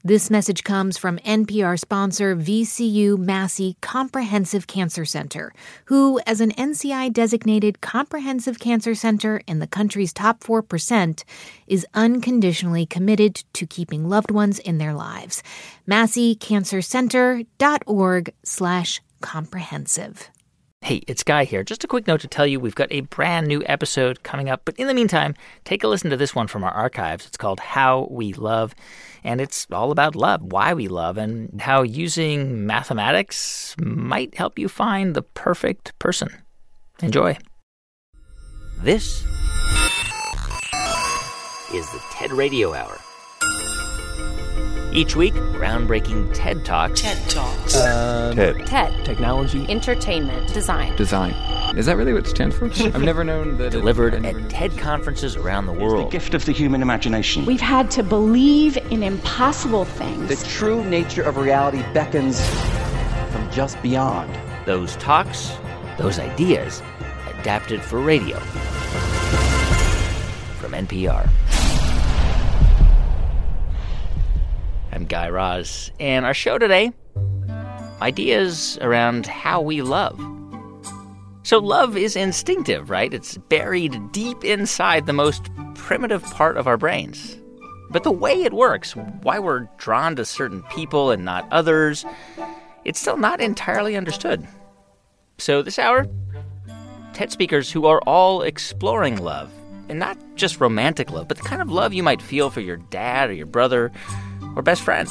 This message comes from NPR sponsor VCU Massey Comprehensive Cancer Center, who, as an NCI-designated comprehensive cancer center in the country's top 4%, is unconditionally committed to keeping loved ones in their lives. MasseyCancerCenter.org/comprehensive. Hey, it's Guy here. Just a quick note to tell you we've got a brand new episode coming up. But in the meantime, take a listen to this one from our archives. It's called How We Love. And it's all about love, why we love, and how using mathematics might help you find the perfect person. Enjoy. This is the TED Radio Hour. Each week, groundbreaking TED Talks. TED Talks. TED. Technology. Entertainment. Design. Is that really what it stands for? I've never known that. Delivered at TED conferences around the world. The gift of the human imagination. We've had to believe in impossible things. The true nature of reality beckons from just beyond. Those talks, those ideas, adapted for radio. From NPR. I'm Guy Raz, and our show today, ideas around how we love. So love is instinctive, right? It's buried deep inside the most primitive part of our brains. But the way it works, why we're drawn to certain people and not others, it's still not entirely understood. So this hour, TED speakers who are all exploring love, and not just romantic love, but the kind of love you might feel for your dad or your brother or best friend.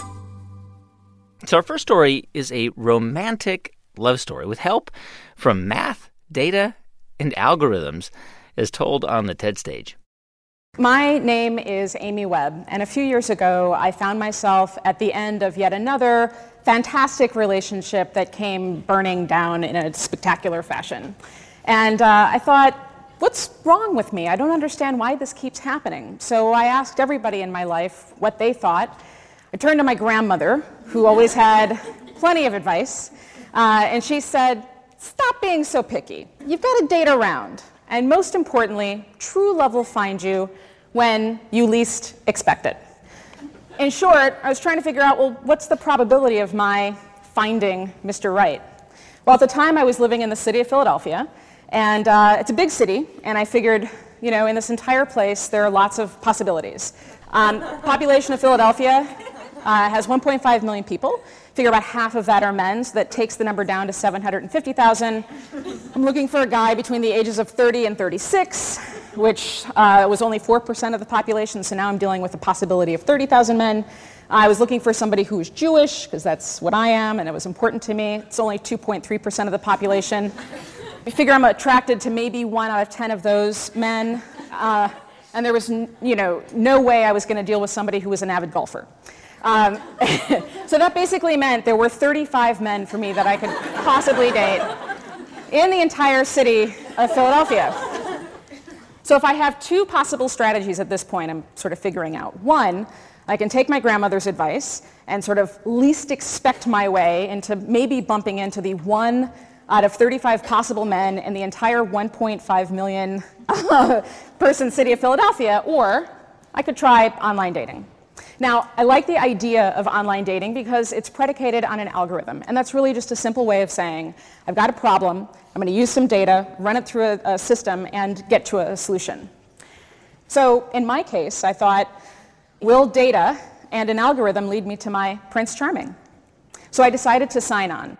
So our first story is a romantic love story with help from math, data, and algorithms, as told on the TED stage. My name is Amy Webb, and a few years ago, I found myself at the end of yet another fantastic relationship that came burning down in a spectacular fashion. And I thought, what's wrong with me? I don't understand why this keeps happening. So I asked everybody in my life what they thought. I turned to my grandmother, who always had plenty of advice, and she said, stop being so picky. You've got to date around. And most importantly, true love will find you when you least expect it. In short, I was trying to figure out, well, what's the probability of my finding Mr. Right? Well, at the time, I was living in the city of Philadelphia, and it's a big city, and I figured, in this entire place, there are lots of possibilities. Population of Philadelphia has 1.5 million people. Figure about half of that are men, so that takes the number down to 750,000. I'm looking for a guy between the ages of 30 and 36, which was only 4% of the population, so now I'm dealing with the possibility of 30,000 men. I was looking for somebody who was Jewish, because that's what I am, and it was important to me. It's only 2.3% of the population. I figure I'm attracted to maybe 1 out of 10 of those men, and there was, no way I was going to deal with somebody who was an avid golfer. So that basically meant there were 35 men for me that I could possibly date in the entire city of Philadelphia. So if I have two possible strategies at this point, I'm sort of figuring out. One, I can take my grandmother's advice and sort of least expect my way into maybe bumping into the 1 out of 35 possible men in the entire 1.5 million person city of Philadelphia, or I could try online dating. Now, I like the idea of online dating because it's predicated on an algorithm, and that's really just a simple way of saying, I've got a problem, I'm going to use some data, run it through a system, and get to a solution. So in my case, I thought, will data and an algorithm lead me to my Prince Charming? So I decided to sign on.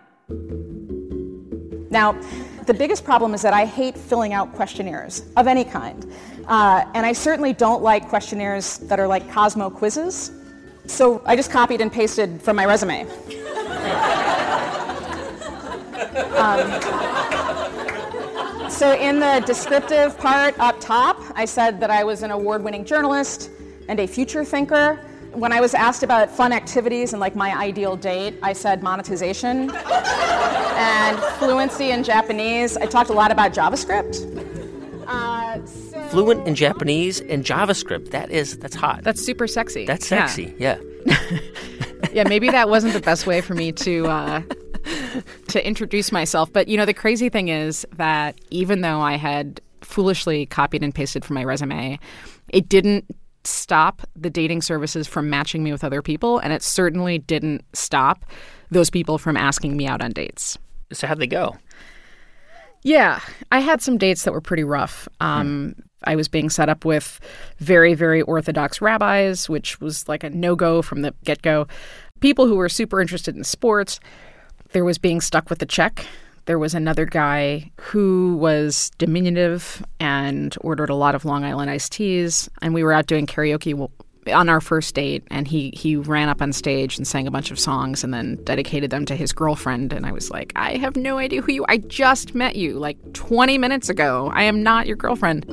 Now, the biggest problem is that I hate filling out questionnaires of any kind. And I certainly don't like questionnaires that are like Cosmo quizzes. So I just copied and pasted from my resume. So in the descriptive part up top, I said that I was an award-winning journalist and a future thinker. When I was asked about fun activities and like my ideal date, I said monetization and fluency in Japanese. I talked a lot about JavaScript. Fluent in Japanese and JavaScript. That's hot. That's super sexy. That's sexy, yeah. Yeah, maybe that wasn't the best way for me to introduce myself. But, the crazy thing is that even though I had foolishly copied and pasted from my resume, it didn't stop the dating services from matching me with other people, and it certainly didn't stop those people from asking me out on dates. So how'd they go? Yeah, I had some dates that were pretty rough. I was being set up with very, very orthodox rabbis, which was like a no-go from the get-go. People who were super interested in sports. There was being stuck with the check. There was another guy who was diminutive and ordered a lot of Long Island iced teas. And we were out doing karaoke on our first date, and he ran up on stage and sang a bunch of songs and then dedicated them to his girlfriend. And I was like, I have no idea who you are. I just met you like 20 minutes ago. I am not your girlfriend.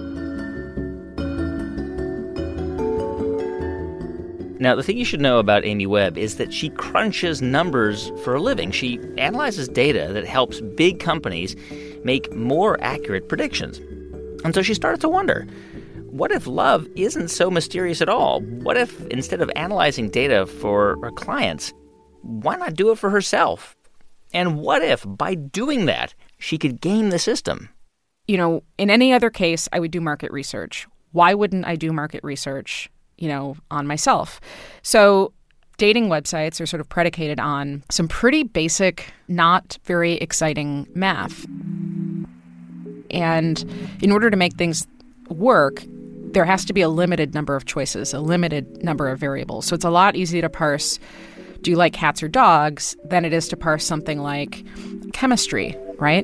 Now, the thing you should know about Amy Webb is that she crunches numbers for a living. She analyzes data that helps big companies make more accurate predictions. And so she started to wonder, what if love isn't so mysterious at all? What if instead of analyzing data for her clients, why not do it for herself? And what if by doing that, she could game the system? You know, in any other case, I would do market research. Why wouldn't I do market research, on myself? So dating websites are sort of predicated on some pretty basic, not very exciting math. And in order to make things work, there has to be a limited number of choices, a limited number of variables. So it's a lot easier to parse, do you like cats or dogs, than it is to parse something like chemistry, right?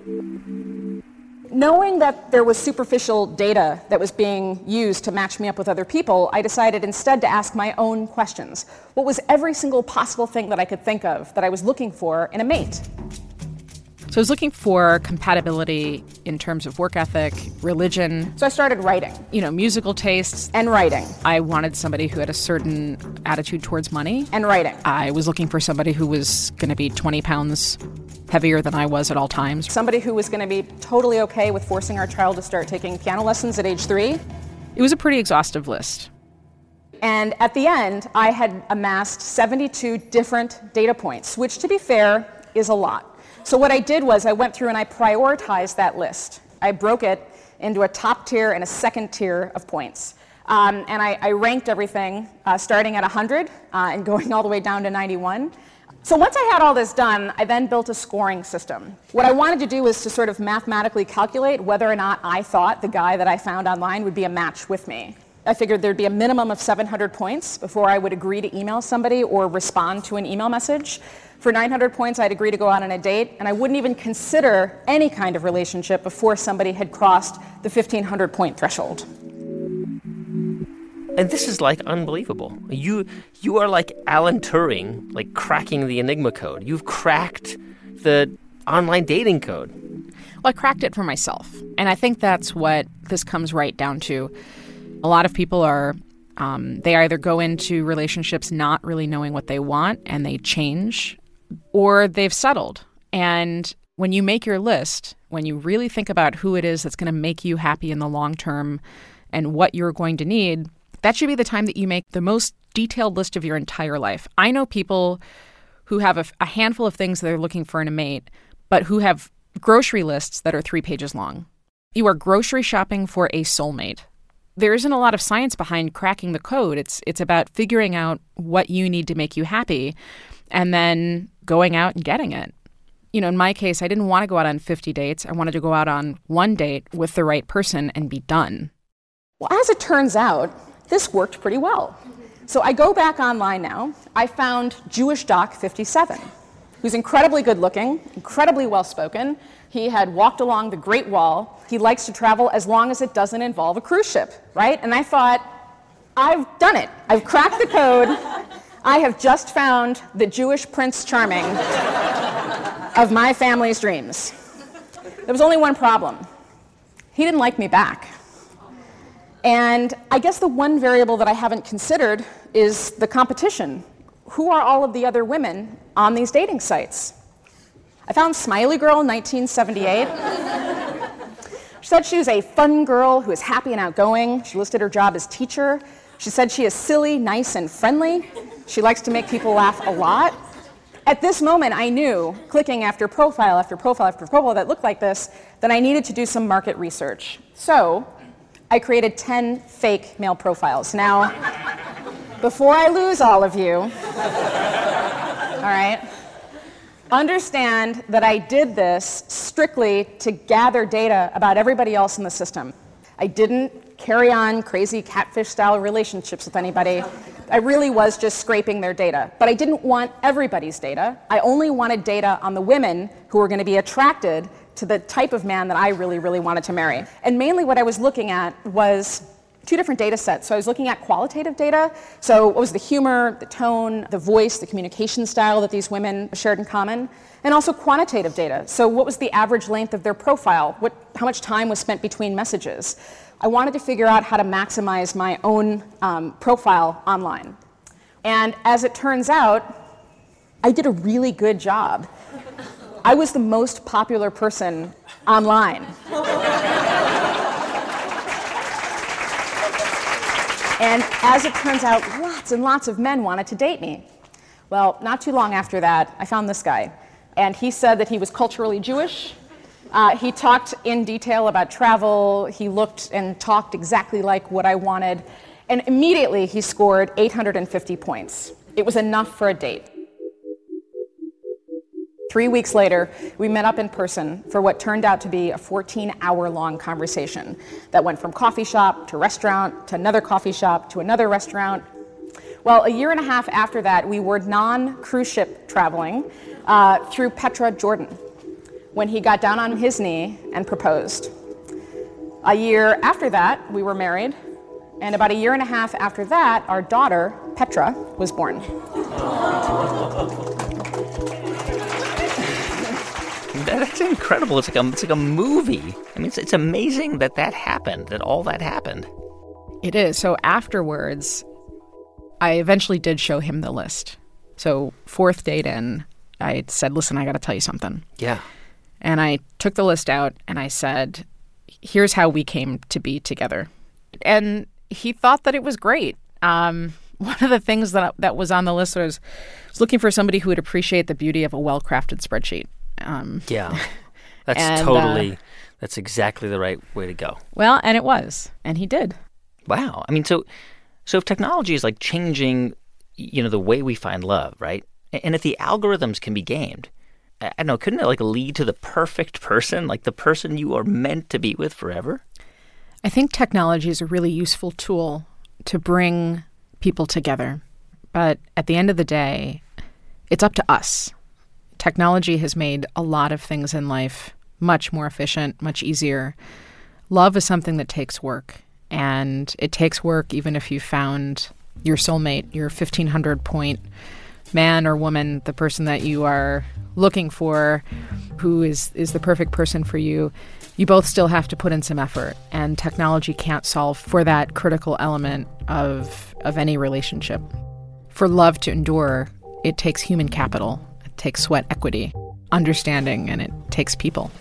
Knowing that there was superficial data that was being used to match me up with other people, I decided instead to ask my own questions. What was every single possible thing that I could think of that I was looking for in a mate? So I was looking for compatibility in terms of work ethic, religion. So I started writing. Musical tastes. And writing. I wanted somebody who had a certain attitude towards money. And writing. I was looking for somebody who was going to be 20 pounds heavier than I was at all times. Somebody who was going to be totally okay with forcing our child to start taking piano lessons at age 3. It was a pretty exhaustive list. And at the end, I had amassed 72 different data points, which, to be fair, is a lot. So what I did was I went through and I prioritized that list. I broke it into a top tier and a second tier of points. And I ranked everything starting at 100 and going all the way down to 91. So once I had all this done, I then built a scoring system. What I wanted to do was to sort of mathematically calculate whether or not I thought the guy that I found online would be a match with me. I figured there'd be a minimum of 700 points before I would agree to email somebody or respond to an email message. For 900 points, I'd agree to go out on a date, and I wouldn't even consider any kind of relationship before somebody had crossed the 1,500-point threshold. And this is, unbelievable. You are like Alan Turing, cracking the Enigma code. You've cracked the online dating code. Well, I cracked it for myself. And I think that's what this comes right down to. A lot of people are, they either go into relationships not really knowing what they want and they change, or they've settled. And when you make your list, when you really think about who it is that's going to make you happy in the long term and what you're going to need, that should be the time that you make the most detailed list of your entire life. I know people who have a handful of things that they're looking for in a mate, but who have grocery lists that are 3 pages long. You are grocery shopping for a soulmate. There isn't a lot of science behind cracking the code. It's about figuring out what you need to make you happy and then going out and getting it. In my case, I didn't want to go out on 50 dates. I wanted to go out on one date with the right person and be done. Well, as it turns out, this worked pretty well. So I go back online now. I found Jewish Doc 57, who's incredibly good looking, incredibly well spoken. He had walked along the Great Wall. He likes to travel as long as it doesn't involve a cruise ship, right? And I thought, I've done it. I've cracked the code. I have just found the Jewish Prince Charming of my family's dreams. There was only one problem. He didn't like me back. And I guess the one variable that I haven't considered is the competition. Who are all of the other women on these dating sites? I found Smiley Girl in 1978. She said she was a fun girl who is happy and outgoing. She listed her job as teacher. She said she is silly, nice, and friendly. She likes to make people laugh a lot. At this moment, I knew, clicking after profile after profile after profile that looked like this, that I needed to do some market research. So I created 10 fake male profiles. Now, before I lose all of you, all right, understand that I did this strictly to gather data about everybody else in the system. I didn't carry on crazy catfish-style relationships with anybody. I really was just scraping their data. But I didn't want everybody's data. I only wanted data on the women who were going to be attracted to the type of man that I really, really wanted to marry. And mainly what I was looking at was two different data sets. So I was looking at qualitative data. So what was the humor, the tone, the voice, the communication style that these women shared in common, and also quantitative data. So what was the average length of their profile? How much time was spent between messages? I wanted to figure out how to maximize my own profile online. And as it turns out, I did a really good job. I was the most popular person online. And as it turns out, lots and lots of men wanted to date me. Well, not too long after that, I found this guy. And he said that he was culturally Jewish. He talked in detail about travel. He looked and talked exactly like what I wanted. And immediately he scored 850 points. It was enough for a date. 3 weeks later, we met up in person for what turned out to be a 14-hour-long conversation that went from coffee shop to restaurant to another coffee shop to another restaurant. Well, a year and a half after that, we were non-cruise ship traveling through Petra, Jordan, when he got down on his knee and proposed. A year after that, we were married, and about a year and a half after that, our daughter, Petra, was born. That's incredible. It's like a movie. I mean, it's amazing that happened, that all that happened. It is. So afterwards, I eventually did show him the list. So fourth date in, I said, listen, I got to tell you something. Yeah. And I took the list out and I said, here's how we came to be together. And he thought that it was great. One of the things that was on the list was looking for somebody who would appreciate the beauty of a well-crafted spreadsheet. Yeah, that's exactly the right way to go. Well, and it was, and he did. Wow. I mean, so if technology is like changing, the way we find love, right? And if the algorithms can be gamed, I don't know, couldn't it like lead to the perfect person, like the person you are meant to be with forever? I think technology is a really useful tool to bring people together. But at the end of the day, it's up to us. Technology has made a lot of things in life much more efficient, much easier. Love is something that takes work. And it takes work even if you found your soulmate, your 1,500-point man or woman, the person that you are looking for, who is the perfect person for you. You both still have to put in some effort. And technology can't solve for that critical element of any relationship. For love to endure, it takes human capital. Takes sweat equity, understanding, and it takes people.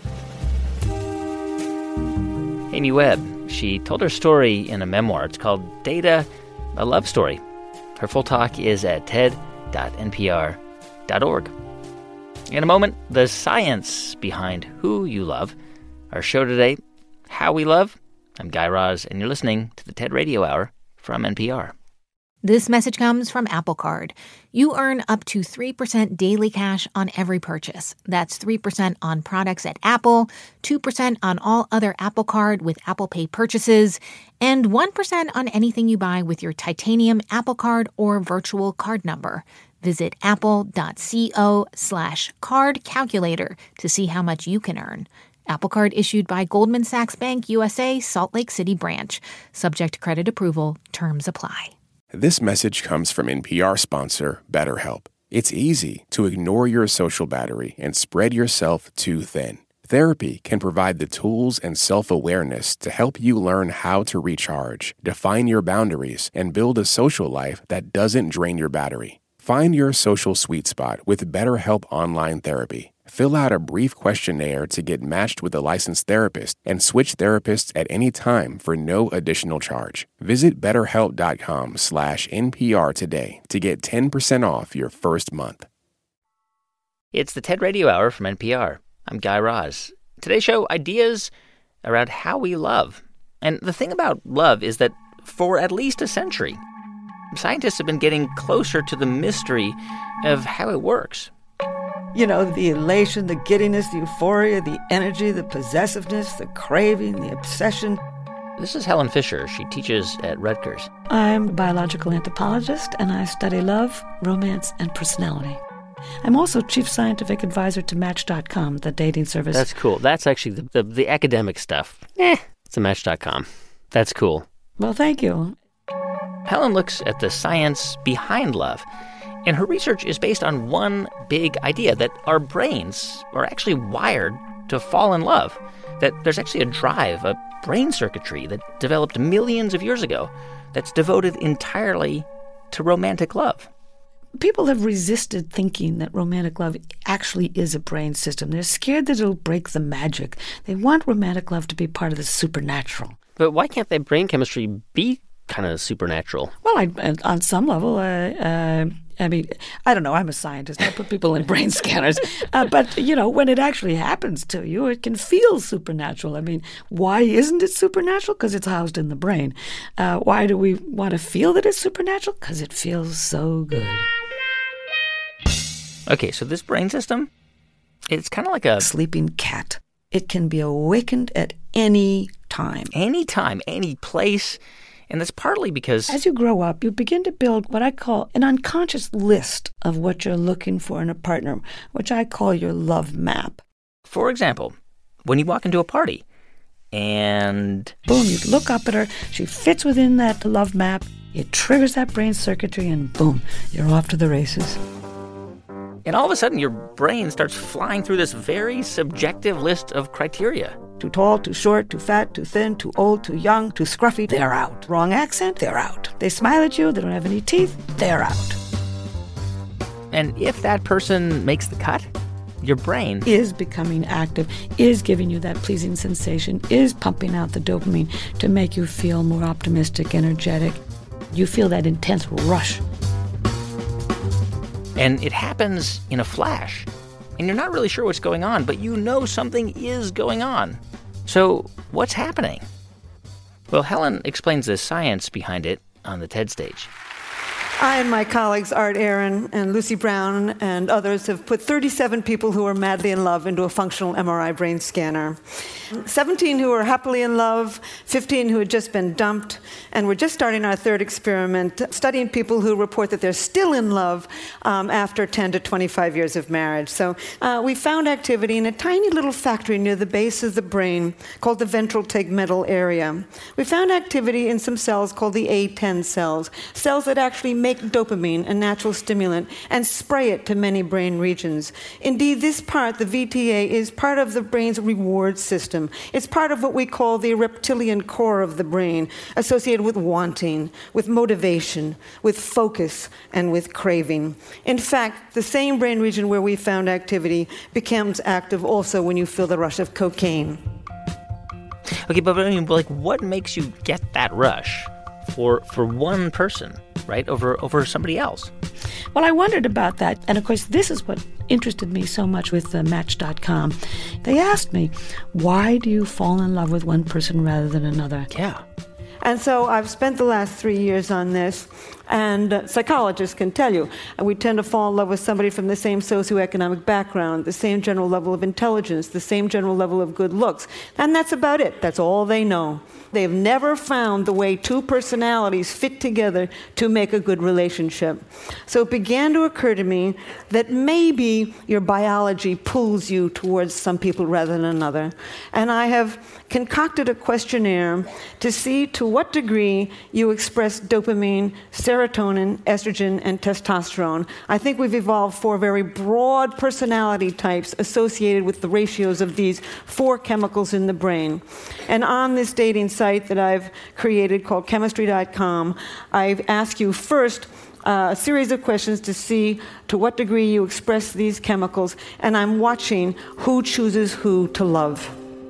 Amy Webb, she told her story in a memoir. It's called Data, A Love Story. Her full talk is at ted.npr.org. In a moment, the science behind who you love. Our show today, How We Love. I'm Guy Raz, and you're listening to the TED Radio Hour from NPR. This message comes from Apple Card. You earn up to 3% daily cash on every purchase. That's 3% on products at Apple, 2% on all other Apple Card with Apple Pay purchases, and 1% on anything you buy with your titanium Apple Card or virtual card number. Visit apple.co/card calculator to see how much you can earn. Apple Card issued by Goldman Sachs Bank USA, Salt Lake City branch. Subject to credit approval. Terms apply. This message comes from NPR sponsor BetterHelp. It's easy to ignore your social battery and spread yourself too thin. Therapy can provide the tools and self-awareness to help you learn how to recharge, define your boundaries, and build a social life that doesn't drain your battery. Find your social sweet spot with BetterHelp Online Therapy. Fill out a brief questionnaire to get matched with a licensed therapist and switch therapists at any time for no additional charge. Visit BetterHelp.com/NPR today to get 10% off your first month. It's the TED Radio Hour from NPR. I'm Guy Raz. Today's show, ideas around how we love. And the thing about love is that for at least a century, scientists have been getting closer to the mystery of how it works. You know, the elation, the giddiness, the euphoria, the energy, the possessiveness, the craving, the obsession. This is Helen Fisher. She teaches at Rutgers. I'm a biological anthropologist, and I study love, romance, and personality. I'm also chief scientific advisor to Match.com, the dating service. That's cool. That's actually the academic stuff. It's a Match.com. That's cool. Well, thank you. Helen looks at the science behind love, and her research is based on one big idea, that our brains are actually wired to fall in love, that there's actually a drive, a brain circuitry that developed millions of years ago that's devoted entirely to romantic love. People have resisted thinking that romantic love actually is a brain system. They're scared that it'll break the magic. They want romantic love to be part of the supernatural. But why can't that brain chemistry be kind of supernatural? Well, on some level, I mean, I don't know. I'm a scientist. I put people in brain scanners. But, you know, when it actually happens to you, it can feel supernatural. I mean, why isn't it supernatural? Because it's housed in the brain. Why do we want to feel that it's supernatural? Because it feels so good. Okay, so this brain system, it's kind of like a sleeping cat. It can be awakened at any time. Any time, any place. And that's partly because as you grow up, you begin to build what I call an unconscious list of what you're looking for in a partner, which I call your love map. For example, when you walk into a party and boom, you look up at her, she fits within that love map, it triggers that brain circuitry, and boom, you're off to the races. And all of a sudden, your brain starts flying through this very subjective list of criteria. Too tall, too short, too fat, too thin, too old, too young, too scruffy, they're out. Wrong accent, they're out. They smile at you, they don't have any teeth, they're out. And if that person makes the cut, your brain is becoming active, is giving you that pleasing sensation, is pumping out the dopamine to make you feel more optimistic, energetic. You feel that intense rush. And it happens in a flash. And you're not really sure what's going on, but you know something is going on. So what's happening? Well, Helen explains the science behind it on the TED stage. I and my colleagues Art Aaron and Lucy Brown and others have put 37 people who are madly in love into a functional MRI brain scanner. 17 who are happily in love, 15 who had just been dumped, and we're just starting our third experiment, studying people who report that they're still in love after 10 to 25 years of marriage. So we found activity in a tiny little factory near the base of the brain called the ventral tegmental area. We found activity in some cells called the A10 cells, cells that actually make dopamine, a natural stimulant, and spray it to many brain regions. Indeed, this part, the VTA, is part of the brain's reward system. It's part of what we call the reptilian core of the brain, associated with wanting, with motivation, with focus, and with craving. In fact, the same brain region where we found activity becomes active also when you feel the rush of cocaine. Okay, but I mean, like, what makes you get that rush for one person, right, over somebody else? Well, I wondered about that. And, of course, this is what interested me so much with Match.com. They asked me, why do you fall in love with one person rather than another? Yeah. And so I've spent the last 3 years on this, and psychologists can tell you, we tend to fall in love with somebody from the same socioeconomic background, the same general level of intelligence, the same general level of good looks. And that's about it. That's all they know. They've never found the way two personalities fit together to make a good relationship. So it began to occur to me that maybe your biology pulls you towards some people rather than another. And I have concocted a questionnaire to see to what degree you express dopamine, serotonin, estrogen, and testosterone. I think we've evolved 4 very broad personality types associated with the ratios of these 4 chemicals in the brain. And on this dating site that I've created called chemistry.com, I've asked you first a series of questions to see to what degree you express these chemicals, and I'm watching who chooses who to love.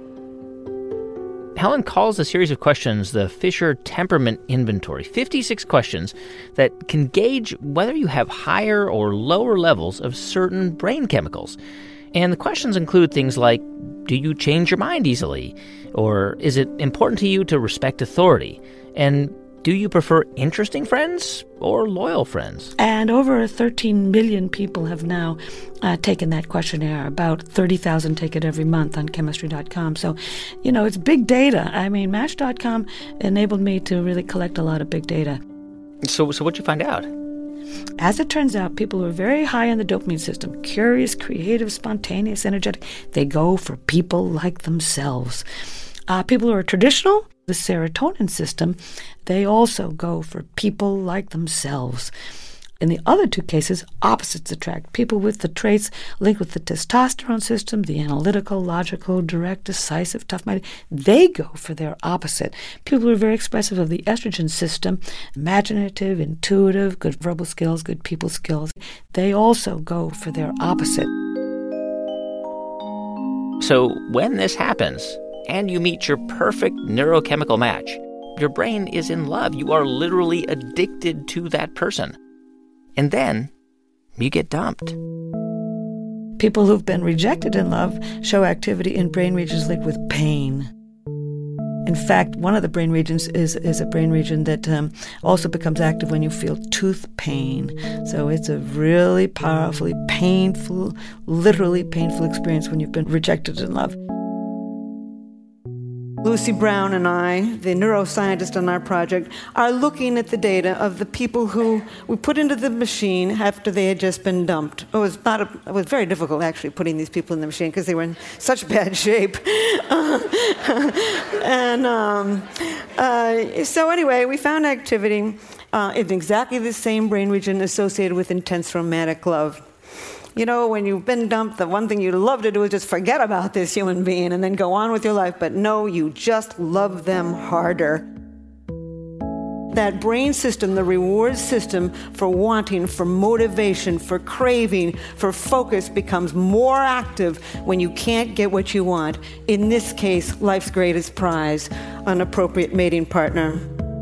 Helen calls the series of questions the Fisher Temperament Inventory, 56 questions that can gauge whether you have higher or lower levels of certain brain chemicals. And the questions include things like, do you change your mind easily? Or is it important to you to respect authority? And do you prefer interesting friends or loyal friends? And over 13 million people have now taken that questionnaire. About 30,000 take it every month on chemistry.com. So, it's big data. I mean, Match.com enabled me to really collect a lot of big data. So what'd you find out? As it turns out, people who are very high in the dopamine system, curious, creative, spontaneous, energetic, they go for people like themselves. People who are traditional, the serotonin system, they also go for people like themselves. In the other two cases, opposites attract. People with the traits linked with the testosterone system, the analytical, logical, direct, decisive, tough-minded, they go for their opposite. People who are very expressive of the estrogen system, imaginative, intuitive, good verbal skills, good people skills, they also go for their opposite. So when this happens, and you meet your perfect neurochemical match, your brain is in love. You are literally addicted to that person. And then you get dumped. People who've been rejected in love show activity in brain regions linked with pain. In fact, one of the brain regions is a brain region that also becomes active when you feel tooth pain. So it's a really powerfully painful, literally painful experience when you've been rejected in love. Lucy Brown and I, the neuroscientist on our project, are looking at the data of the people who we put into the machine after they had just been dumped. It was very difficult, actually, putting these people in the machine because they were in such bad shape. So anyway, we found activity in exactly the same brain region associated with intense romantic love. When you've been dumped, the one thing you love to do is just forget about this human being and then go on with your life. But no, you just love them harder. That brain system, the reward system for wanting, for motivation, for craving, for focus becomes more active when you can't get what you want. In this case, life's greatest prize, an appropriate mating partner.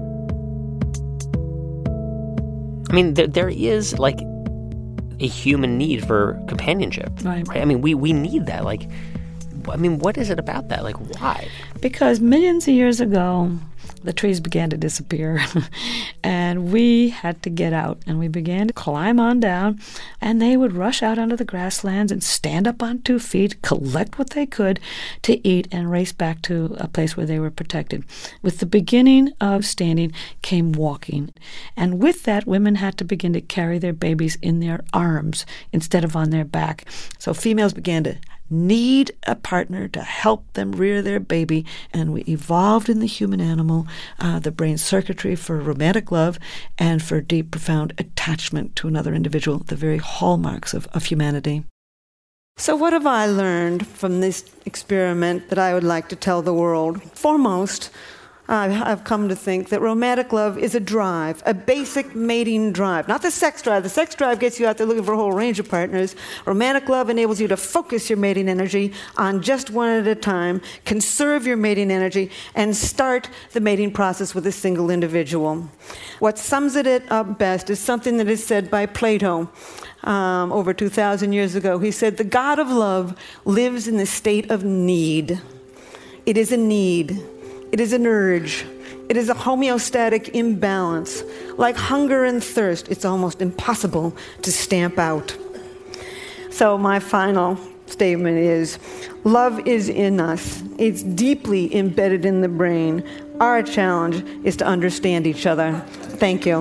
I mean, there is, a human need for companionship. Right? I mean, we need that. What is it about that? Why? Because millions of years ago, the trees began to disappear. And we had to get out. And we began to climb on down. And they would rush out onto the grasslands and stand up on 2 feet, collect what they could to eat, and race back to a place where they were protected. With the beginning of standing came walking. And with that, women had to begin to carry their babies in their arms instead of on their back. So females began to need a partner to help them rear their baby, and we evolved in the human animal the brain circuitry for romantic love and for deep, profound attachment to another individual, the very hallmarks of humanity. So what have I learned from this experiment that I would like to tell the world? Foremost, I've come to think that romantic love is a drive, a basic mating drive, not the sex drive. The sex drive gets you out there looking for a whole range of partners. Romantic love enables you to focus your mating energy on just one at a time, conserve your mating energy, and start the mating process with a single individual. What sums it up best is something that is said by Plato over 2,000 years ago. He said, "The God of love lives in the state of need." It is a need. It is an urge. It is a homeostatic imbalance. Like hunger and thirst, it's almost impossible to stamp out. So my final statement is, love is in us. It's deeply embedded in the brain. Our challenge is to understand each other. Thank you.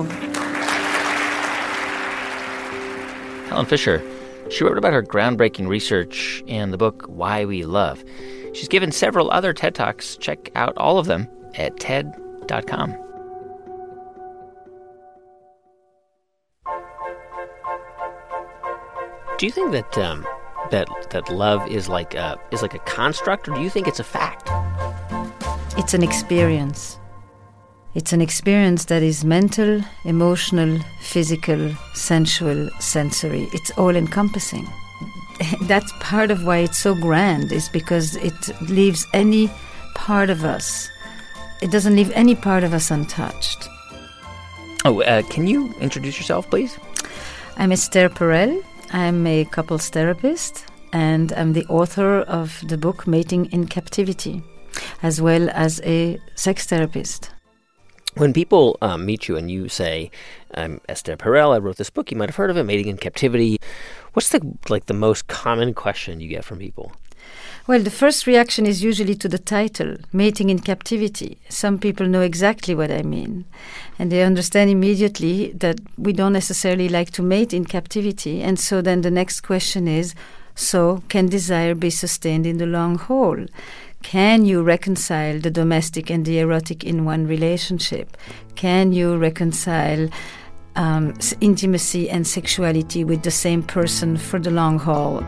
Helen Fisher, she wrote about her groundbreaking research in the book Why We Love. She's given several other TED Talks. Check out all of them at TED.com. Do you think that that love is like a construct, or do you think it's a fact? It's an experience. It's an experience that is mental, emotional, physical, sensual, sensory. It's all-encompassing. That's part of why it's so grand, is because it leaves any part of us. It doesn't leave any part of us untouched. Can you introduce yourself, please? I'm Esther Perel. I'm a couples therapist, and I'm the author of the book Mating in Captivity, as well as a sex therapist. When people meet you and you say, "I'm Esther Perel, I wrote this book," you might have heard of it, Mating in Captivity. What's the most common question you get from people? Well, the first reaction is usually to the title, Mating in Captivity. Some people know exactly what I mean, and they understand immediately that we don't necessarily like to mate in captivity. And so then the next question is, so can desire be sustained in the long haul? Can you reconcile the domestic and the erotic in one relationship? Can you reconcile intimacy and sexuality with the same person for the long haul?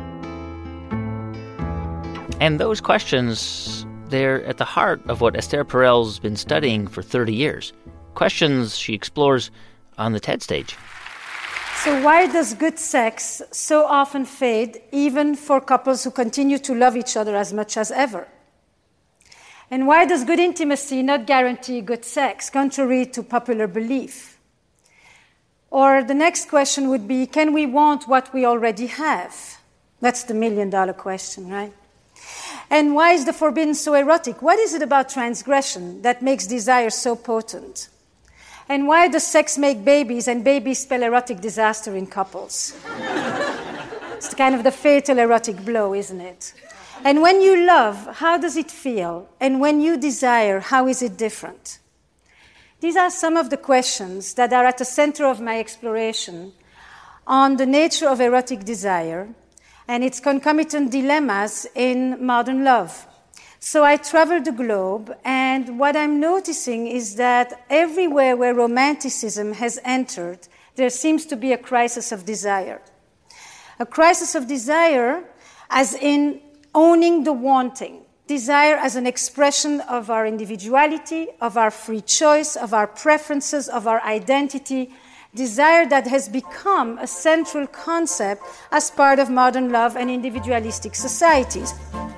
And those questions, they're at the heart of what Esther Perel's been studying for 30 years. Questions she explores on the TED stage. So why does good sex so often fade, even for couples who continue to love each other as much as ever? And why does good intimacy not guarantee good sex, contrary to popular belief? Or the next question would be, can we want what we already have? That's the million-dollar question, right? And why is the forbidden so erotic? What is it about transgression that makes desire so potent? And why does sex make babies and babies spell erotic disaster in couples? It's kind of the fatal erotic blow, isn't it? And when you love, how does it feel? And when you desire, how is it different? These are some of the questions that are at the center of my exploration on the nature of erotic desire and its concomitant dilemmas in modern love. So I traveled the globe, and what I'm noticing is that everywhere where romanticism has entered, there seems to be a crisis of desire. A crisis of desire as in owning the wanting. Desire as an expression of our individuality, of our free choice, of our preferences, of our identity. Desire that has become a central concept as part of modern love and individualistic societies.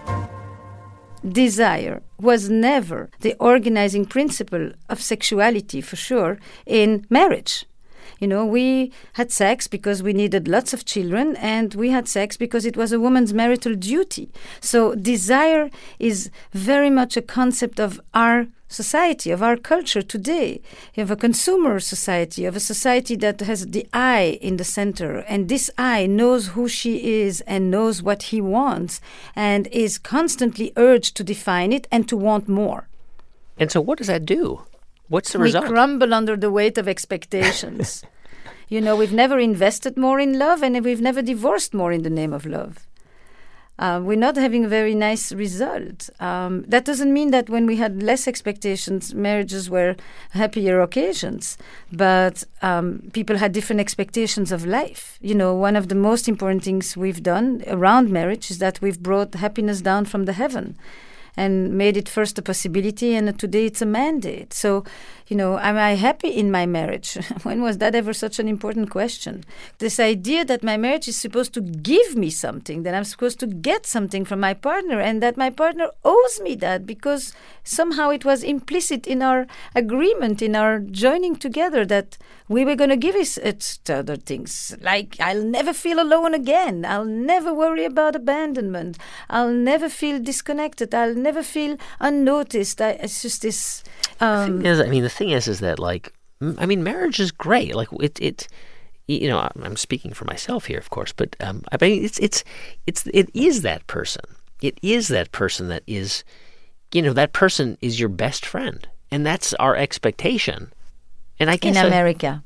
Desire was never the organizing principle of sexuality, for sure, in marriage. You know, we had sex because we needed lots of children, and we had sex because it was a woman's marital duty. So desire is very much a concept of our society, of our culture today. You have a consumer society, you have a society that has the I in the center, and this I knows who she is and knows what he wants and is constantly urged to define it and to want more. And so what does that do? What's the result? We crumble under the weight of expectations. You know, we've never invested more in love, and we've never divorced more in the name of love. We're not having a very nice result. That doesn't mean that when we had less expectations, marriages were happier occasions. But people had different expectations of life. You know, one of the most important things we've done around marriage is that we've brought happiness down from the heaven and made it first a possibility, and today it's a mandate. So, you know, am I happy in my marriage? When was that ever such an important question? This idea that my marriage is supposed to give me something, that I'm supposed to get something from my partner, and that my partner owes me that because somehow it was implicit in our agreement, in our joining together, that we were going to give it to other things. Like, I'll never feel alone again. I'll never worry about abandonment. I'll never feel disconnected. I'll never feel unnoticed. It's just this... The thing is that, like, marriage is great. Like, it you know, I'm speaking for myself here, of course, but I mean, it is that person. It is that person that is, you know, that person is your best friend, and that's our expectation. And I guess in America.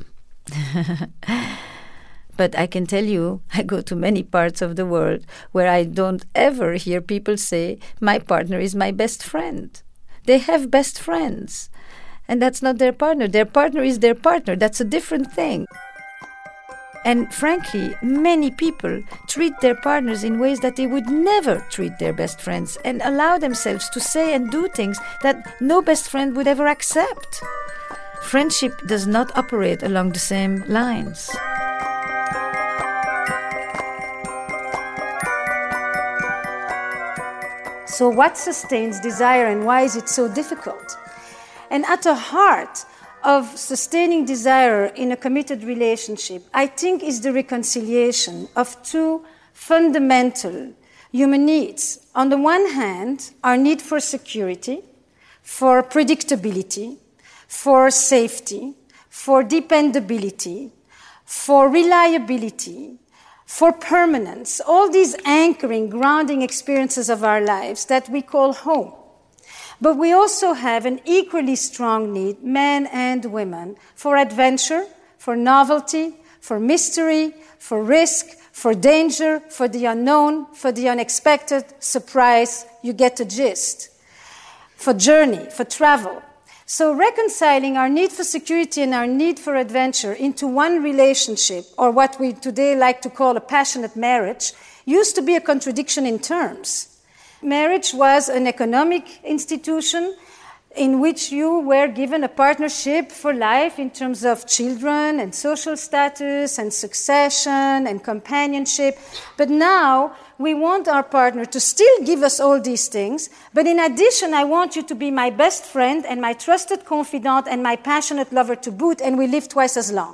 But I can tell you, I go to many parts of the world where I don't ever hear people say, my partner is my best friend. They have best friends. And that's not their partner. Their partner is their partner. That's a different thing. And frankly, many people treat their partners in ways that they would never treat their best friends and allow themselves to say and do things that no best friend would ever accept. Friendship does not operate along the same lines. So what sustains desire and why is it so difficult? And at the heart of sustaining desire in a committed relationship, I think, is the reconciliation of two fundamental human needs. On the one hand, our need for security, for predictability, for safety, for dependability, for reliability, for permanence, all these anchoring, grounding experiences of our lives that we call home. But we also have an equally strong need, men and women, for adventure, for novelty, for mystery, for risk, for danger, for the unknown, for the unexpected, surprise, you get the gist, for journey, for travel. So reconciling our need for security and our need for adventure into one relationship, or what we today like to call a passionate marriage, used to be a contradiction in terms. Marriage was an economic institution in which you were given a partnership for life in terms of children and social status and succession and companionship. But now we want our partner to still give us all these things, but in addition, I want you to be my best friend and my trusted confidant and my passionate lover to boot, and we live twice as long.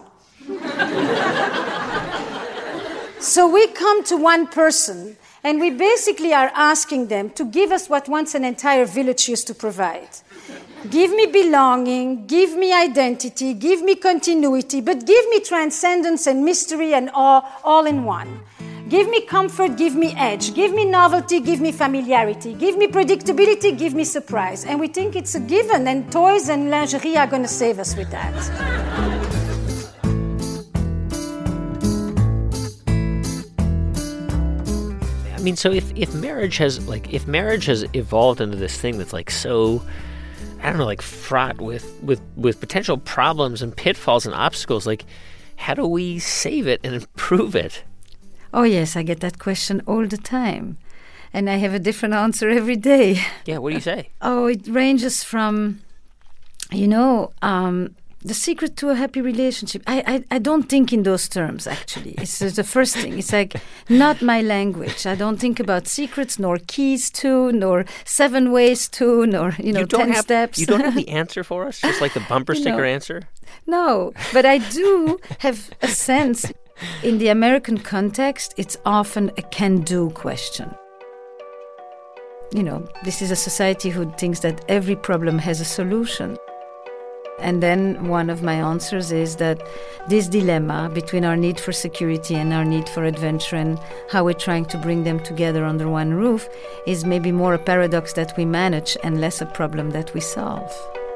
So we come to one person, and we basically are asking them to give us what once an entire village used to provide. Give me belonging, give me identity, give me continuity, but give me transcendence and mystery and awe all in one. Give me comfort, give me edge, give me novelty, give me familiarity, give me predictability, give me surprise. And we think it's a given, and toys and lingerie are going to save us with that. I mean, so if marriage has evolved into this thing that's like so, I don't know, like fraught with potential problems and pitfalls and obstacles, like how do we save it and improve it? Oh, yes, I get that question all the time. And I have a different answer every day. Yeah, what do you say? Oh, it ranges from, the secret to a happy relationship. I don't think in those terms, actually. It's the first thing. It's like not my language. I don't think about secrets, nor keys to, nor 7 ways to, nor, 10 steps. You don't have the answer for us? Just like the bumper sticker answer? No, but I do have a sense. In the American context, it's often a can-do question. This is a society who thinks that every problem has a solution. And then one of my answers is that this dilemma between our need for security and our need for adventure and how we're trying to bring them together under one roof is maybe more a paradox that we manage and less a problem that we solve.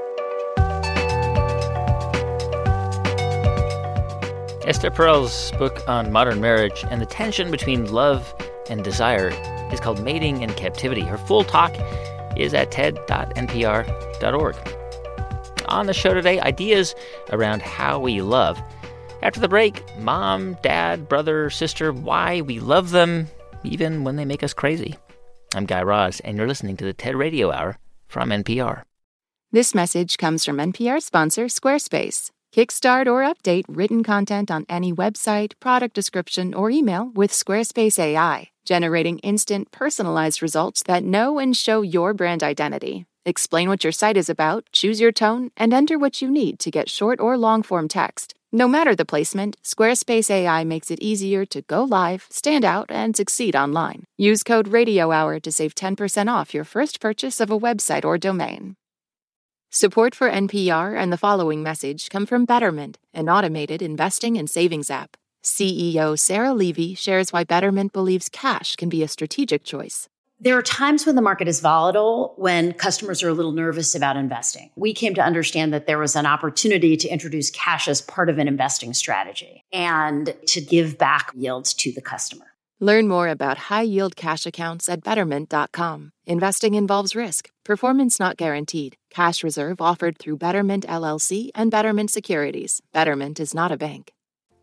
Esther Perel's book on modern marriage and the tension between love and desire is called Mating in Captivity. Her full talk is at ted.npr.org. On the show today, ideas around how we love. After the break, mom, dad, brother, sister, why we love them even when they make us crazy. I'm Guy Raz, and you're listening to the TED Radio Hour from NPR. This message comes from NPR sponsor Squarespace. Kickstart or update written content on any website, product description, or email with Squarespace AI, generating instant, personalized results that know and show your brand identity. Explain what your site is about, choose your tone, and enter what you need to get short or long-form text. No matter the placement, Squarespace AI makes it easier to go live, stand out, and succeed online. Use code Radio Hour to save 10% off your first purchase of a website or domain. Support for NPR and the following message come from Betterment, an automated investing and savings app. CEO Sarah Levy shares why Betterment believes cash can be a strategic choice. There are times when the market is volatile, when customers are a little nervous about investing. We came to understand that there was an opportunity to introduce cash as part of an investing strategy and to give back yields to the customer. Learn more about high-yield cash accounts at Betterment.com. Investing involves risk. Performance not guaranteed. Cash reserve offered through Betterment LLC and Betterment Securities. Betterment is not a bank.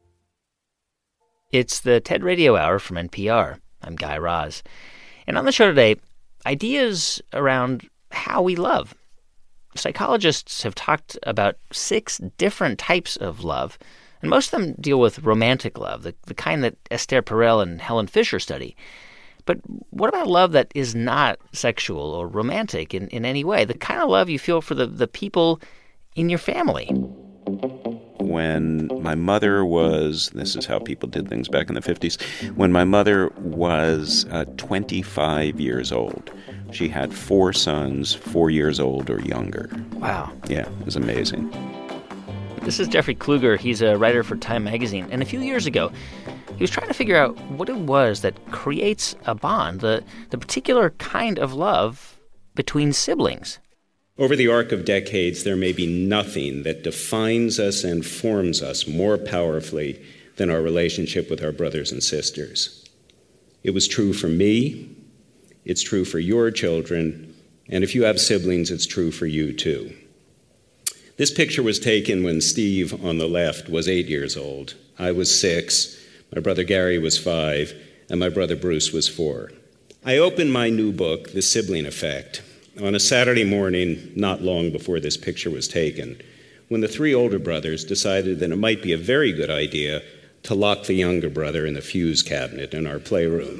It's the TED Radio Hour from NPR. I'm Guy Raz. And on the show today, ideas around how we love. Psychologists have talked about 6 different types of love, and most of them deal with romantic love, the kind that Esther Perel and Helen Fisher study. But what about love that is not sexual or romantic in any way? The kind of love you feel for the people in your family. when my mother was, this is how people did things back in the 50s, when my mother was 25 years old. She had 4 sons, 4 years old or younger. Wow. Yeah, it was amazing. This is Jeffrey Kluger. He's a writer for Time magazine. And a few years ago, he was trying to figure out what it was that creates a bond, the particular kind of love between siblings. Over the arc of decades, there may be nothing that defines us and forms us more powerfully than our relationship with our brothers and sisters. It was true for me, it's true for your children, and if you have siblings, it's true for you too. This picture was taken when Steve, on the left, was 8 years old. I was 6, my brother Gary was 5, and my brother Bruce was 4. I opened my new book, The Sibling Effect, on a Saturday morning not long before this picture was taken, when the 3 older brothers decided that it might be a very good idea to lock the younger brother in the fuse cabinet in our playroom.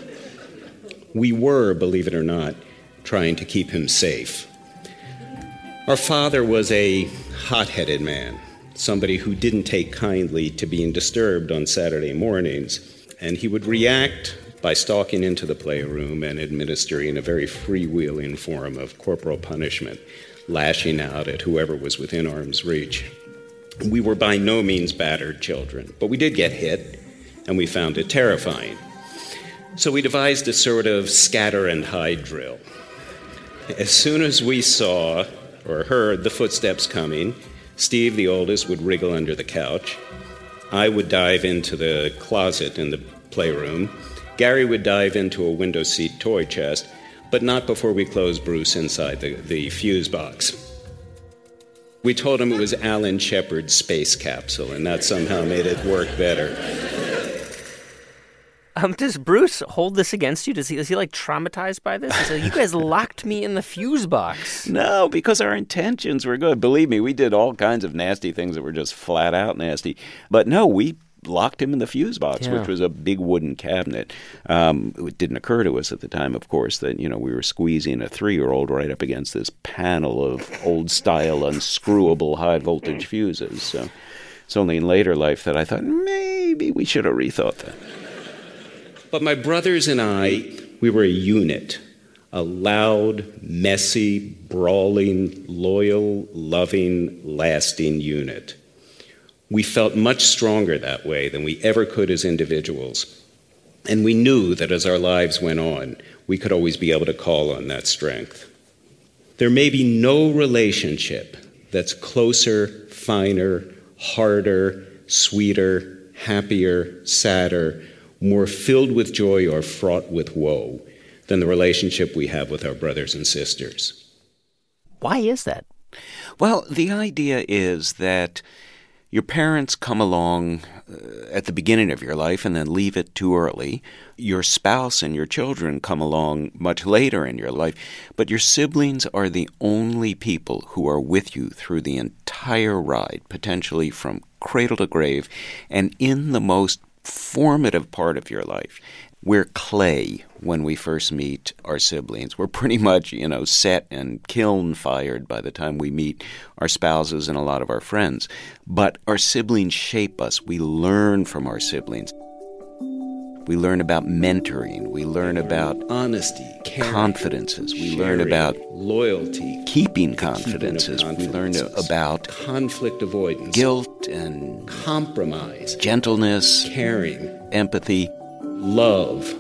We were, believe it or not, trying to keep him safe. Our father was a hot-headed man, somebody who didn't take kindly to being disturbed on Saturday mornings, and he would react by stalking into the playroom and administering a very freewheeling form of corporal punishment, lashing out at whoever was within arm's reach. We were by no means battered children, but we did get hit, and we found it terrifying. So we devised a sort of scatter and hide drill. As soon as we saw or heard the footsteps coming, Steve, the oldest, would wriggle under the couch. I would dive into the closet in the playroom. Gary would dive into a window seat toy chest, but not before we closed Bruce inside the fuse box. We told him it was Alan Shepard's space capsule, and that somehow made it work better. Does Bruce hold this against you? Is he like traumatized by this? He's like, you guys locked me in the fuse box. No, because our intentions were good. Believe me, we did all kinds of nasty things that were just flat out nasty. But no, we locked him in the fuse box, which was a big wooden cabinet. It didn't occur to us at the time, of course, that we were squeezing a 3-year-old right up against this panel of old-style, unscrewable high-voltage fuses. So it's only in later life that I thought, maybe we should have rethought that. But my brothers and I, we were a unit, a loud, messy, brawling, loyal, loving, lasting unit. We felt much stronger that way than we ever could as individuals. And we knew that as our lives went on, we could always be able to call on that strength. There may be no relationship that's closer, finer, harder, sweeter, happier, sadder, more filled with joy or fraught with woe than the relationship we have with our brothers and sisters. Why is that? Well, the idea is that your parents come along at the beginning of your life and then leave it too early. Your spouse and your children come along much later in your life, but your siblings are the only people who are with you through the entire ride, potentially from cradle to grave, and in the most formative part of your life. We're clay when we first meet our siblings. We're pretty much, set and kiln fired by the time we meet our spouses and a lot of our friends. But our siblings shape us. We learn from our siblings. We learn about mentoring. We learn about honesty, caring, confidences. We sharing, learn about loyalty, keeping confidences. We learn about conflict avoidance, guilt and compromise, gentleness, caring, empathy, love.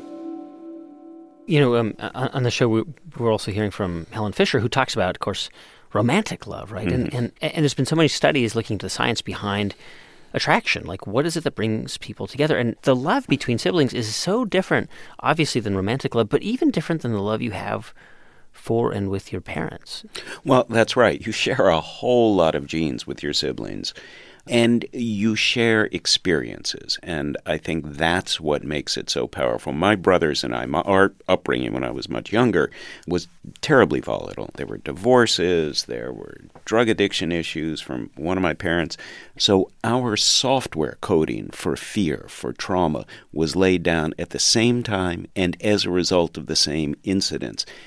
On the show, we're also hearing from Helen Fisher, who talks about, of course, romantic love, right? Mm-hmm. And there's been so many studies looking into the science behind attraction. Like, what is it that brings people together? And the love between siblings is so different, obviously, than romantic love, but even different than the love you have for and with your parents. Well, that's right. You share a whole lot of genes with your siblings. And you share experiences, and I think that's what makes it so powerful. My brothers and I, our upbringing when I was much younger was terribly volatile. There were divorces, there were drug addiction issues from one of my parents. So our software coding for fear, for trauma, was laid down at the same time and as a result of the same incidents.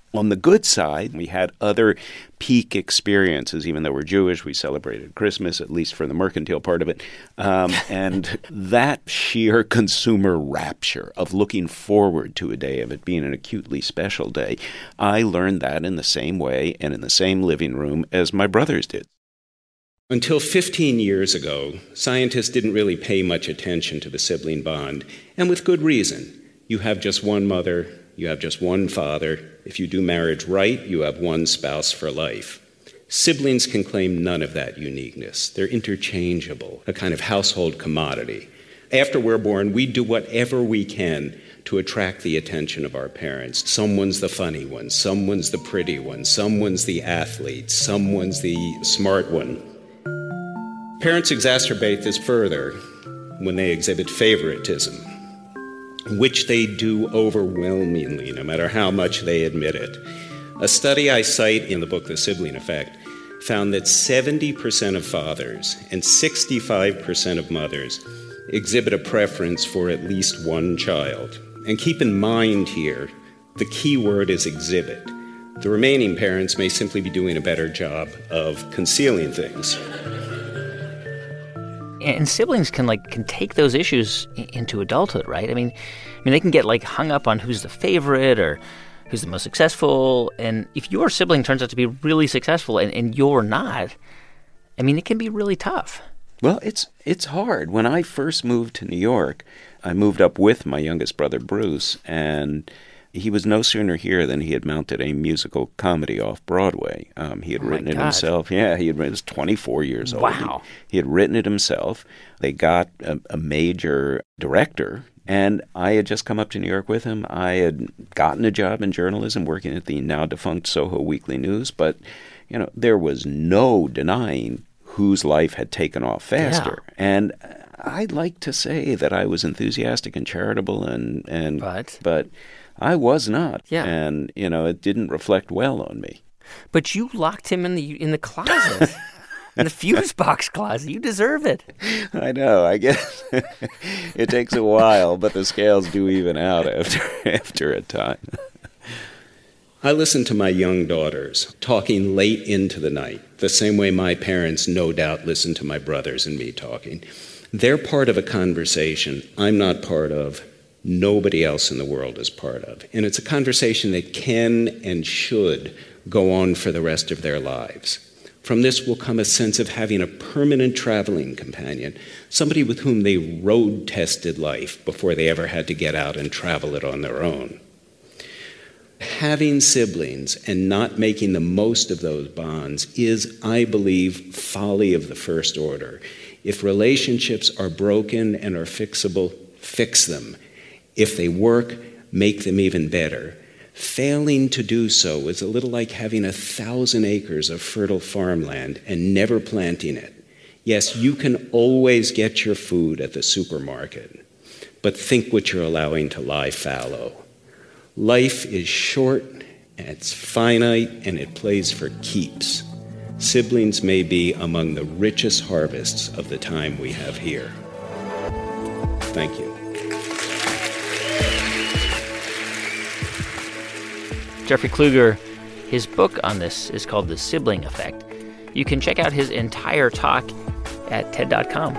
On the good side, we had other peak experiences. Even though we're Jewish, we celebrated Christmas, at least for the mercantile part of it. And that sheer consumer rapture of looking forward to a day, of it being an acutely special day, I learned that in the same way and in the same living room as my brothers did. Until 15 years ago, scientists didn't really pay much attention to the sibling bond, and with good reason. You have just one mother, you have just one father. If you do marriage right, you have one spouse for life. Siblings can claim none of that uniqueness. They're interchangeable, a kind of household commodity. After we're born, we do whatever we can to attract the attention of our parents. Someone's the funny one, someone's the pretty one, someone's the athlete, someone's the smart one. Parents exacerbate this further when they exhibit favoritism, which they do overwhelmingly, no matter how much they admit it. A study I cite in the book, The Sibling Effect, found that 70% of fathers and 65% of mothers exhibit a preference for at least one child. And keep in mind here, the key word is exhibit. The remaining parents may simply be doing a better job of concealing things. And siblings can take those issues into adulthood, right? I mean, they can get hung up on who's the favorite or who's the most successful. And if your sibling turns out to be really successful and you're not, it can be really tough. Well, it's hard. When I first moved to New York, I moved up with my youngest brother, Bruce, and he was no sooner here than he had mounted a musical comedy off Broadway. He had written it himself. Yeah, he was 24 years old. Wow. He had written it himself. They got a major director, and I had just come up to New York with him. I had gotten a job in journalism working at the now-defunct Soho Weekly News, but there was no denying whose life had taken off faster. Yeah. And I'd like to say that I was enthusiastic and charitable, but I was not. Yeah. And, it didn't reflect well on me. But you locked him in the closet, in the fuse box closet. You deserve it. I know. I guess it takes a while, but the scales do even out after a time. I listen to my young daughters talking late into the night, the same way my parents no doubt listen to my brothers and me talking. They're part of a conversation I'm not part of, nobody else in the world is part of. And it's a conversation that can and should go on for the rest of their lives. From this will come a sense of having a permanent traveling companion, somebody with whom they road-tested life before they ever had to get out and travel it on their own. Having siblings and not making the most of those bonds is, I believe, folly of the first order. If relationships are broken and are fixable, fix them. If they work, make them even better. Failing to do so is a little like having 1,000 acres of fertile farmland and never planting it. Yes, you can always get your food at the supermarket, but think what you're allowing to lie fallow. Life is short, and it's finite, and it plays for keeps. Siblings may be among the richest harvests of the time we have here. Thank you. Jeffrey Kluger, his book on this is called The Sibling Effect. You can check out his entire talk at TED.com.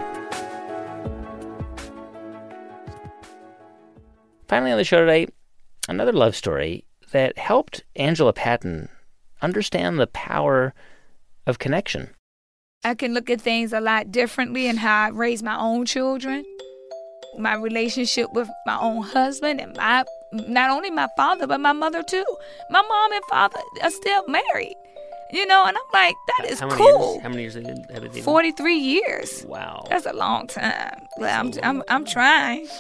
Finally on the show today, another love story that helped Angela Patton understand the power of connection. I can look at things a lot differently in how I raise my own children. My relationship with my own husband and not only my father, but my mother too. My mom and father are still married, and I'm like, that is cool. How many years have they been? 43 years. Wow. That's a long time. Well, I'm trying.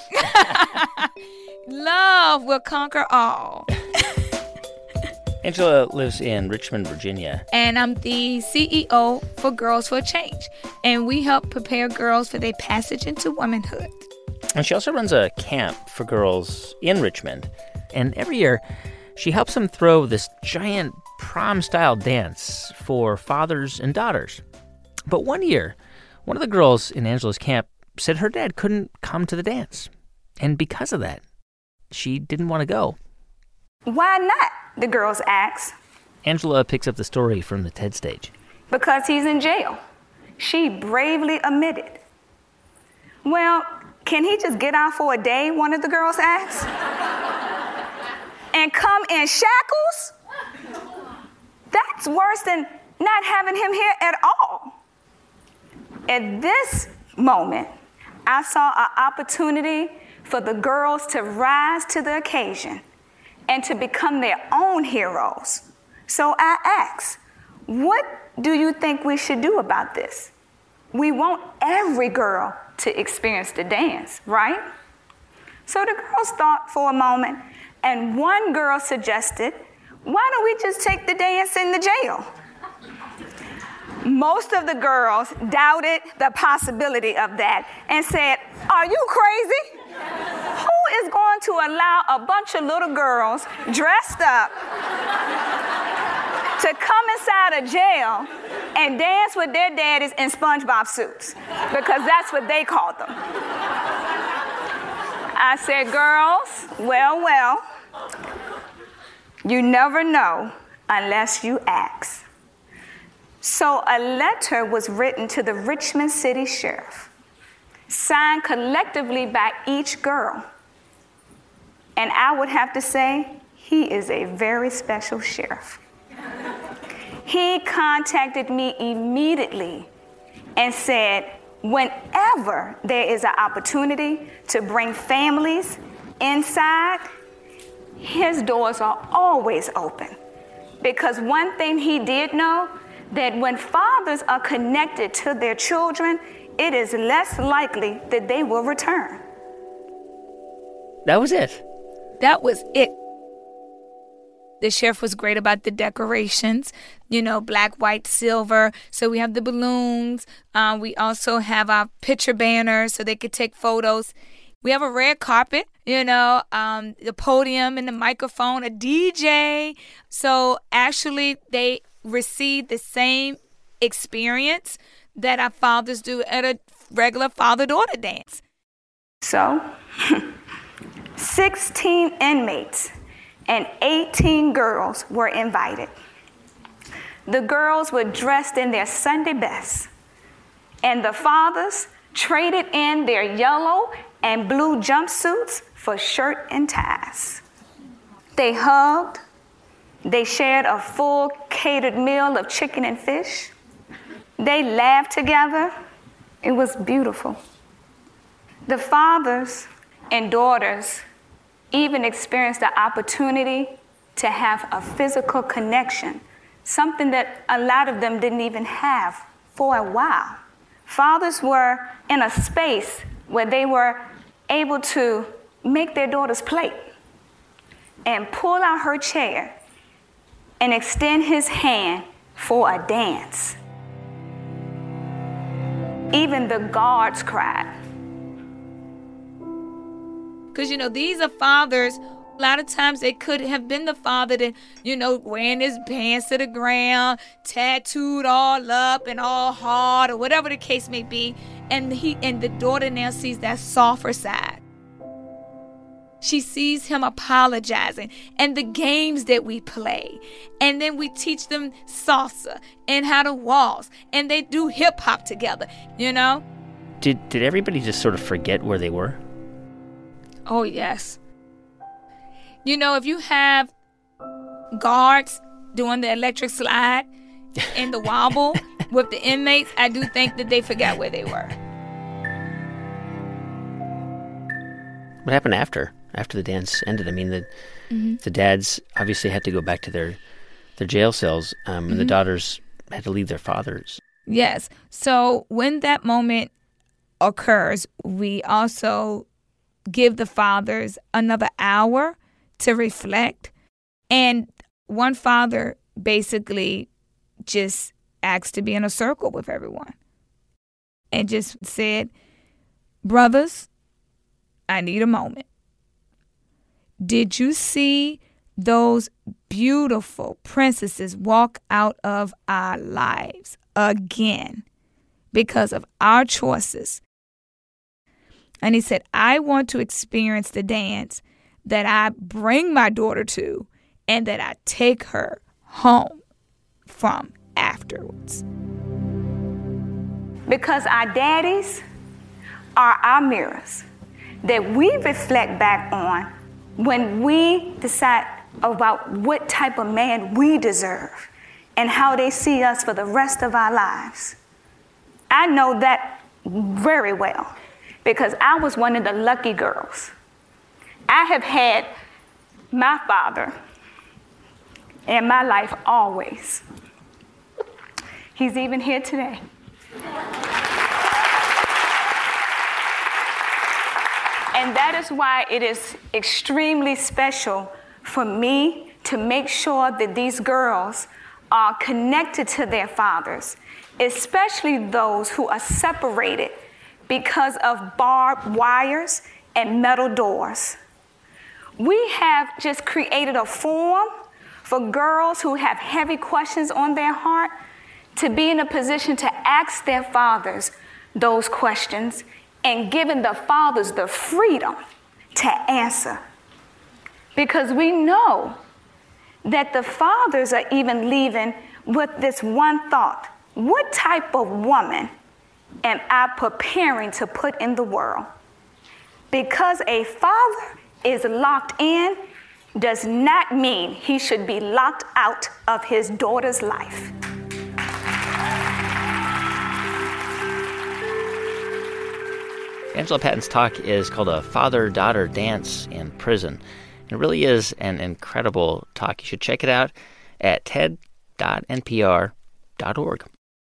Love will conquer all. Angela lives in Richmond, Virginia. And I'm the CEO for Girls for Change. And we help prepare girls for their passage into womanhood. And she also runs a camp for girls in Richmond. And every year, she helps them throw this giant prom-style dance for fathers and daughters. But one year, one of the girls in Angela's camp said her dad couldn't come to the dance. And because of that, she didn't want to go. Why not? The girls asked. Angela picks up the story from the TED stage. Because he's in jail. She bravely admitted. Well, can he just get out for a day, one of the girls asked? And come in shackles? That's worse than not having him here at all. At this moment, I saw an opportunity for the girls to rise to the occasion and to become their own heroes. So I asked, what do you think we should do about this? We want every girl to experience the dance, right? So the girls thought for a moment, and one girl suggested, why don't we just take the dance in the jail? Most of the girls doubted the possibility of that and said, are you crazy? Who is going to allow a bunch of little girls dressed up to come inside a jail and dance with their daddies in SpongeBob suits? Because that's what they called them. I said, girls, well, you never know unless you ask. So a letter was written to the Richmond City Sheriff, signed collectively by each girl. And I would have to say, he is a very special sheriff. He contacted me immediately and said, whenever there is an opportunity to bring families inside, his doors are always open. Because one thing he did know, that when fathers are connected to their children, it is less likely that they will return. That was it. That was it. The sheriff was great about the decorations, black, white, silver. So we have the balloons. We also have our picture banners so they could take photos. We have a red carpet, the podium and the microphone, a DJ. So actually they received the same experience that our fathers do at a regular father-daughter dance. So, 16 inmates and 18 girls were invited. The girls were dressed in their Sunday best, and the fathers traded in their yellow and blue jumpsuits for shirt and ties. They hugged. They shared a full catered meal of chicken and fish. They laughed together. It was beautiful. The fathers and daughters even experienced the opportunity to have a physical connection, something that a lot of them didn't even have for a while. Fathers were in a space where they were able to make their daughter's plate and pull out her chair and extend his hand for a dance. Even the guards cried. Because, these are fathers. A lot of times they could have been the father that, wearing his pants to the ground, tattooed all up and all hard or whatever the case may be. And the daughter now sees that softer side. She sees him apologizing and the games that we play. And then we teach them salsa and how to waltz. And they do hip hop together, Did everybody just sort of forget where they were? Oh, yes. If you have guards doing the electric slide and the wobble with the inmates, I do think that they forgot where they were. What happened after the dance ended? I mean, the dads obviously had to go back to their jail cells, and the daughters had to leave their fathers. Yes. So when that moment occurs, we also give the fathers another hour to reflect. And one father basically just asked to be in a circle with everyone and just said, brothers, I need a moment. Did you see those beautiful princesses walk out of our lives again because of our choices? And he said, I want to experience the dance that I bring my daughter to and that I take her home from afterwards. Because our daddies are our mirrors that we reflect back on when we decide about what type of man we deserve and how they see us for the rest of our lives. I know that very well because I was one of the lucky girls. I have had my father in my life always. He's even here today. And that is why it is extremely special for me to make sure that these girls are connected to their fathers, especially those who are separated because of barbed wires and metal doors. We have just created a forum for girls who have heavy questions on their heart to be in a position to ask their fathers those questions and giving the fathers the freedom to answer. Because we know that the fathers are even leaving with this one thought: what type of woman am I preparing to put in the world? Because a father is locked in does not mean he should be locked out of his daughter's life. Angela Patton's talk is called A Father-Daughter Dance in Prison. It really is an incredible talk. You should check it out at ted.npr.org.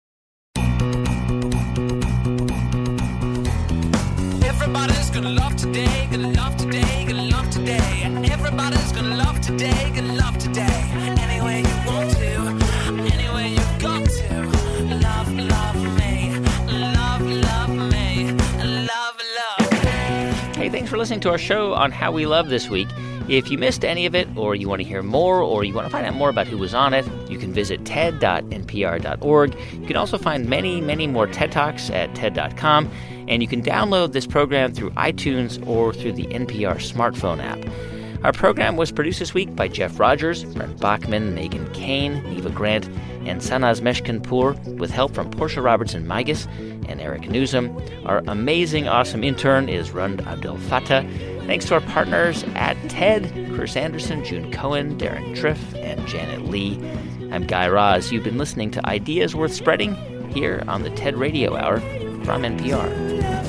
Everybody's gonna love today, gonna love today, gonna love today. Everybody's gonna love today, gonna love today. Any way you want to, any way you got to. Love, love me, love, love me, love, love me. Hey, thanks for listening to our show on How We Love this week. If you missed any of it, or you want to hear more, or you want to find out more about who was on it, you can visit ted.npr.org. You can also find many, many more TED Talks at ted.com, and you can download this program through iTunes or through the NPR smartphone app. Our program was produced this week by Jeff Rogers, Brent Bachman, Megan Kane, Eva Grant, and Sanaz Meshkinpour, with help from Portia Robertson-Migas and Eric Newsom. Our amazing, awesome intern is Rund Abdel Fattah. Thanks to our partners at TED, Chris Anderson, June Cohen, Darren Triff, and Janet Lee. I'm Guy Raz. You've been listening to Ideas Worth Spreading here on the TED Radio Hour from NPR.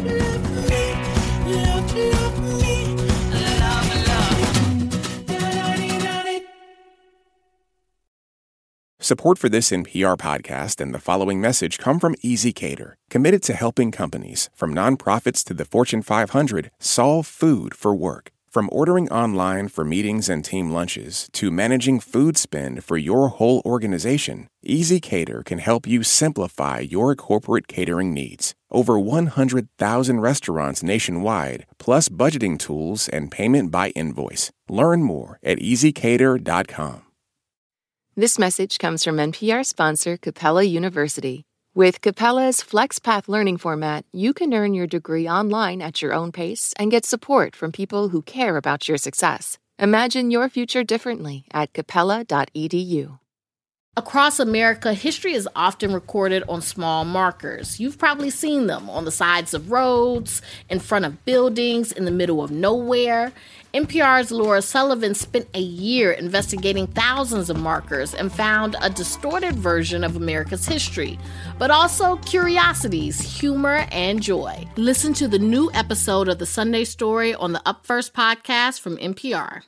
Support for this NPR podcast and the following message come from ezCater, committed to helping companies, from nonprofits to the Fortune 500, solve food for work. From ordering online for meetings and team lunches to managing food spend for your whole organization, ezCater can help you simplify your corporate catering needs. Over 100,000 restaurants nationwide, plus budgeting tools and payment by invoice. Learn more at ezcater.com. This message comes from NPR sponsor Capella University. With Capella's FlexPath learning format, you can earn your degree online at your own pace and get support from people who care about your success. Imagine your future differently at capella.edu. Across America, history is often recorded on small markers. You've probably seen them on the sides of roads, in front of buildings, in the middle of nowhere. NPR's Laura Sullivan spent a year investigating thousands of markers and found a distorted version of America's history, but also curiosities, humor, and joy. Listen to the new episode of The Sunday Story on the Up First podcast from NPR.